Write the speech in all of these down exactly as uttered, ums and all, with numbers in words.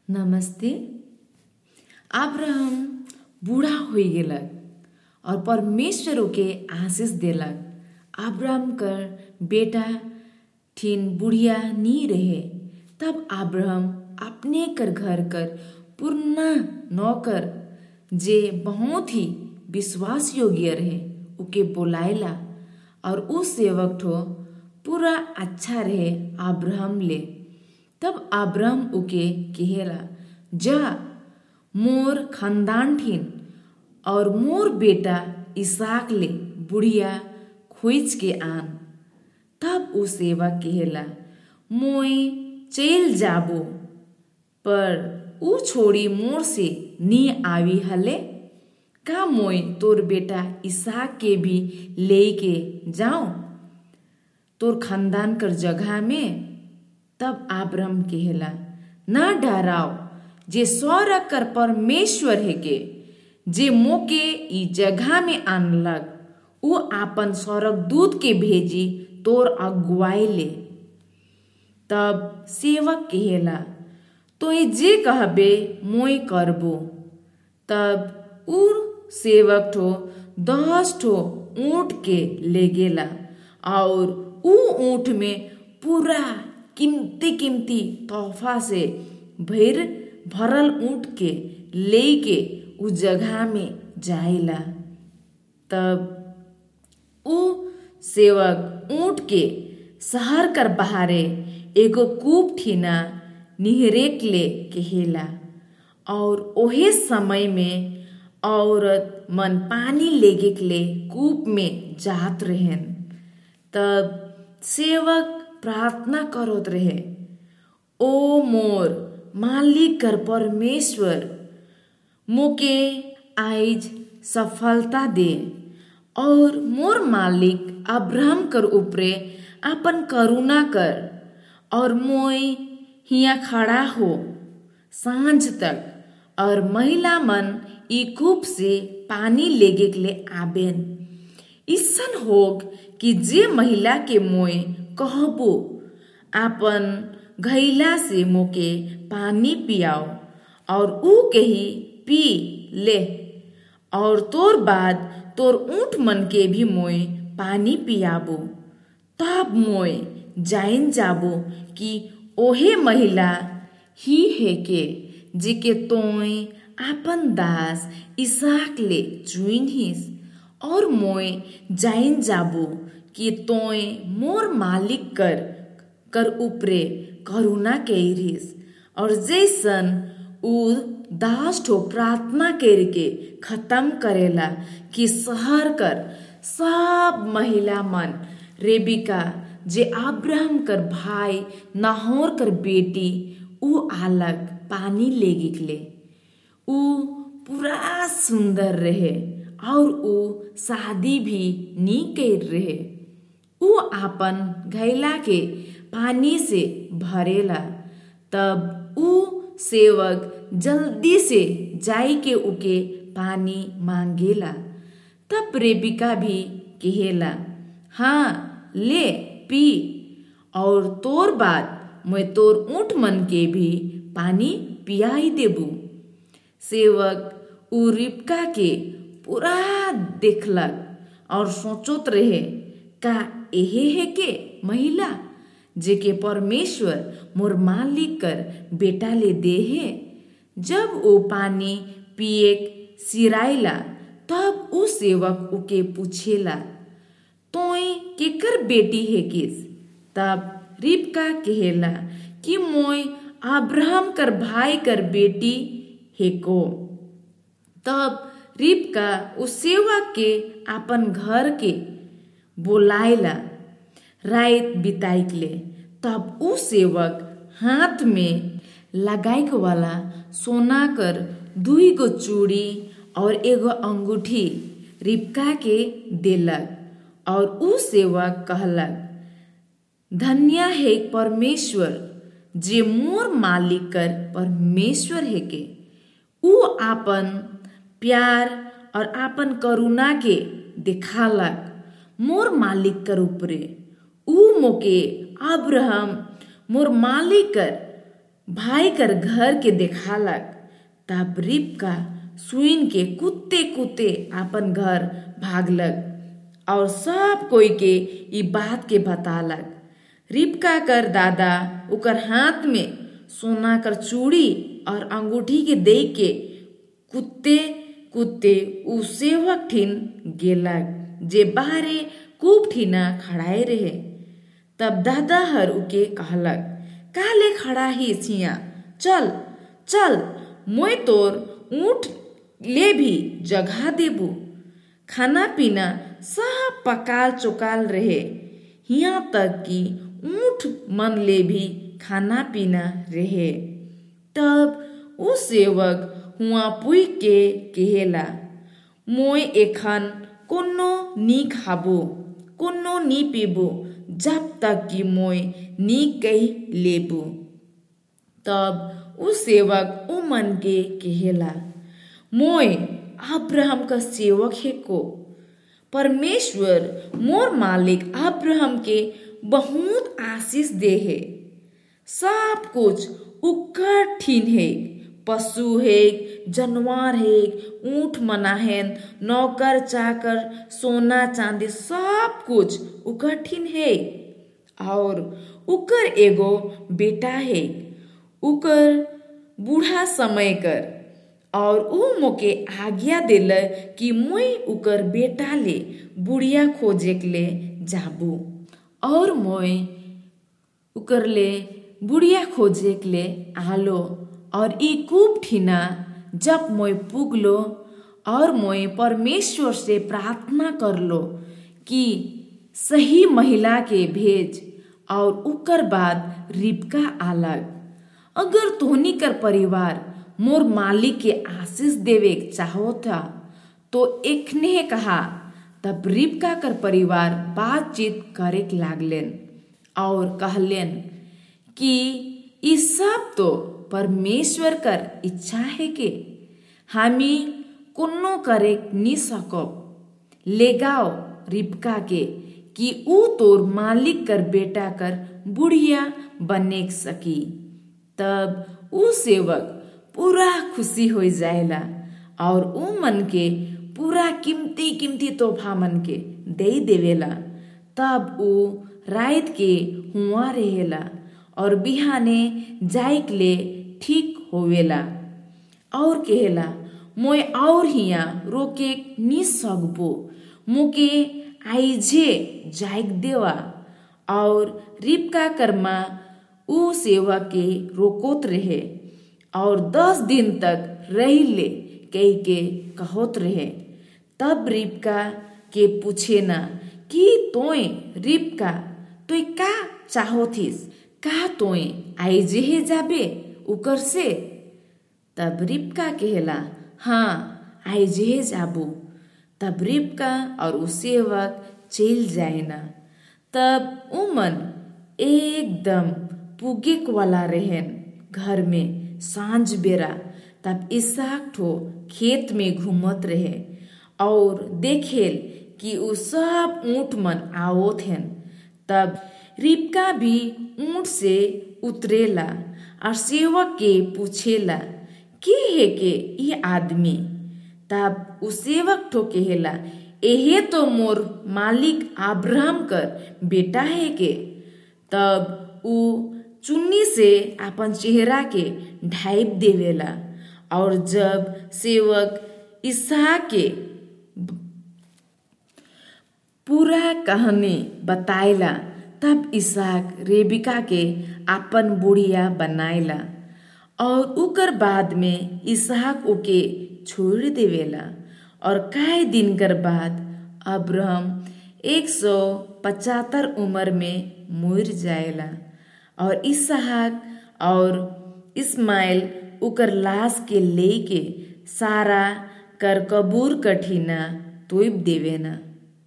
नमस्ते। अब्राहम बूढ़ा हो गेलक और परमेश्वर ओके आशीष देलक। अब्राहम कर बेटा ठीन बुढ़िया नी रहे। तब अब्राहम अपने कर घर कर पूर्ण नौकर जे बहुत ही विश्वास योग्य रहे उके बोलायला और उस सेवक ठो पूरा अच्छा रहे अब्राहम ले। तब अब्राहम उके कहेला, जा मोर खानदान ठीन और मोर बेटा इसहाक ले बुढ़िया खोज के आन। तब उ सेवक कहेला, मोय चल जाबो, पर उ छोड़ी मोर से नी आवी हले। का मोय तोर बेटा इसहाक के भी ले के जाऊं तोर खानदान कर जगह में। तब अब्राहम कहेला, ना डराओ, जे स्वर्ग कर परमेश्वर है के जे मोके ई जगह में आनलक उ आपन स्वर्गदूत के भेजी तोर अगुवाई ले। तब सेवक कहेला, तो ये जे कहबे मोय करबो। तब उ सेवक ठो दस ठो ऊँट के ले गेला और उ ऊँट में पूरा कीमती कीमती तोहफा से भर भरल ऊँट के ले के उ जगह में जाइला। तब उ सेवक ऊँट के शहर कर बहारे एगो कूप ठीना निहरेक ले कहेला और ओहे समय में औरत मन पानी लेगे के ले कूप में जात रहेन। तब सेवक प्रार्थना करत रहे, ओ मोर मालिक कर परमेश्वर, मोके आइज सफलता दे और मोर मालिक अब्राहम कर ऊपरे अपन करुणा कर और मोय हिया खड़ा हो सांझ तक और महिला मन ई कूप से पानी लेगे के ले आबेन। इसन होग कि जे महिला के मोय कहबो आपन घैला से मोके पानी पियाओ और ऊ कही पी ले और तोर बाद तोर ऊँट मन के भी मोय पानी पियाबो। तब मोय जाइन जाबो कि ओहे महिला ही है के जिके तोय आपन दास इसहाक ले चुनिस और मोय जाइन जाबो कि तोय मोर मालिक कर कर ऊपरे करुणा करिस। और जैसन उ दास ठो प्रार्थना करके खत्म करेला कि शहर कर सब महिला मन रेबिका जे अब्राहम कर भाई नाहोर कर बेटी उ आलक पानी लेगे के ले। उ पूरा सुंदर रहे और उ शादी भी नी कर रहे। उ आपन घैला के पानी से भरेला। तब उ सेवक जल्दी से जाई के उके पानी मांगेला। तब रेबिका भी कहेला, हाँ ले पी और तोर बाद मैं तोर ऊँट मन के भी पानी पियाई देबू। सेवक उ रिबका के पूरा देखलक और सोचत रहे, का एहे है के महिला जेके परमेश्वर मोर मालिक कर बेटा ले दे है। जब वो पानी पिए सिराइला तब उ सेवक उके पूछेला, तोय केकर बेटी है किस। तब रिबका कहेला कि मोय अब्राहम कर भाई कर बेटी है को। तब रिबका उस सेवक के अपन घर के बोलायला रात बिताइक ले। तब उ सेवक हाथ में लगाइक वाला सोना कर दुई गो चूड़ी और एगो अंगूठी रिबका के देलक और उ सेवक कहलक, धन्य है परमेश्वर जे मोर मालिक कर परमेश्वर है के उ आपन प्यार और आपन करुणा के दिखालक मोर मालिक कर ऊपरे। उ मोके अब्राहम मोर मालिक कर भाई कर घर के देखालक। तब रिबका सुन के कुत्ते कुत्ते अपन घर भागलक और सब कोई के ई बात के बतालक। रिबका कर दादा उकर हाथ में सोना कर चूड़ी और अंगूठी के दे के कुत्ते कुत्ते उ सेवक ठिन गेलक जे बाहरे कूप ठिना खड़ाए रहे। तब दादा हर उके कहलक, काले खड़ा ही छिया, चल चल मोय तोर ऊँट ले भी जगह देबू। खाना पीना सब पकाल चोकाल रहे, यहाँ तक कि ऊँट मन ले भी खाना पीना रहे। तब उ सेवक हुआ पुई के कहेला, मोय एखन कोनो नी खाबो कोनो नी पीबो जब तक कि मोय नी कही लेबू। तब उ सेवक उ मन के कहेला, मोय अब्राहम का सेवक है को, परमेश्वर मोर मालिक अब्राहम के बहुत आशीष दे है। सब कुछ उकर ठीन है, पशु है, जानवर है, ऊँट मना है, नौकर चाकर, सोना चांदी, सब कुछ उकर ठीन है। और उकर एगो बेटा है, उकर बूढ़ा समय कर, और उ मोके आज्ञा दिल कि मोय उकर बेटा ले बुढ़िया खोजे के ले जाबू। और मोय उकर ले बुढ़िया खोजे के ले आलो। और ई कूप ठीना जब मोय पुगलो और मोय परमेश्वर से प्रार्थना कर लो कि सही महिला के भेज, और उकर बाद रिबका आलग। अगर तोहनी कर परिवार मोर मालिक के आशीष देवे चाहो था तो एकने कहा। तब रिबका कर परिवार बातचीत करे लागलेन और कहलेन कि ई सब तो परमेश्वर कर इच्छा है के हामी कोनो करे नी सकब। ले गाओ रिबका के कि ऊ तोर मालिक कर बेटा कर बुढ़िया बने सकी। तब ऊ सेवक पूरा खुशी हो जाएला और ऊ मन के पूरा कीमती कीमती तोहफा मन के दे देवेला। तब ऊ रात के हुआ रहेला और बिहाने जाइक ले ठीक होवेला और कहेला, मोय और हिया रोके नी सकबो, मोके आइजे जाइक देवा। और रिबका कर्मा ऊ सेवा के रोकोत रहे और दस दिन तक रही ले कही के कहोत रहे। तब रिबका के पूछे ना कि तोय रिबका तोय का चाहोथिस, का तोय आइजे हे जाबे उकर से। तब रिबका कहेला, हाँ आइजे हे जाबू। तब रिबका और उ सेवक चल जाए ना। तब उमन एकदम पुगेक वाला रहेन घर में सांझ बेरा। तब इसहाक ठो खेत में घूमत रहे और देखेल कि उ सब ऊँट मन आवत हैं। तब रिबका भी ऊँट से उतरेला और सेवक के पूछेला, के है के ये आदमी। तब उ सेवक ठो कहेला, एहे तो मोर मालिक अब्राहम कर बेटा है के। तब उ चुन्नी से अपन चेहरा के ढाइप देवेला। और जब सेवक इसहाक के पूरा कहानी बताएला तब इसहाक रेबिका के अपन बुढ़िया बनाएला। और उकर बाद में इसहाक उके छोड़ देवेला। और कई दिन कर बाद अब्राहम एक सौ पचहत्तर उम्र में मर जाएला। और इसहाक और इस्माइल उकर लाश के लेके सारा कर कबूर कठिना तोइब देवेना।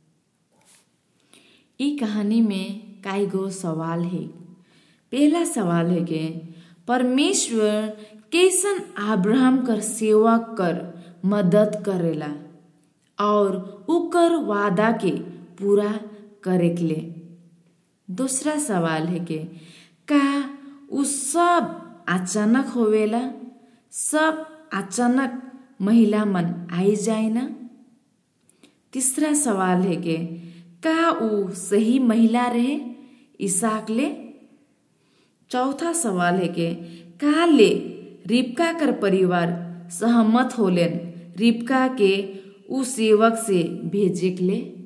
ई कहानी में कई गो सवाल है। पहला सवाल है कि परमेश्वर कैसन अब्राहम कर सेवा कर मदद करेला और उकर वादा के पूरा करे के ले। दूसरा सवाल है कि का उ सब अचानक होवेला। सब अचानक महिला मन आई जाए ना। तीसरा सवाल है कि का ऊ सही महिला रहे इसहाक ले। चौथा सवाल है कि का ले रिबका कर परिवार सहमत होलेन रिबका के ऊ सेवक से भेजे के ले।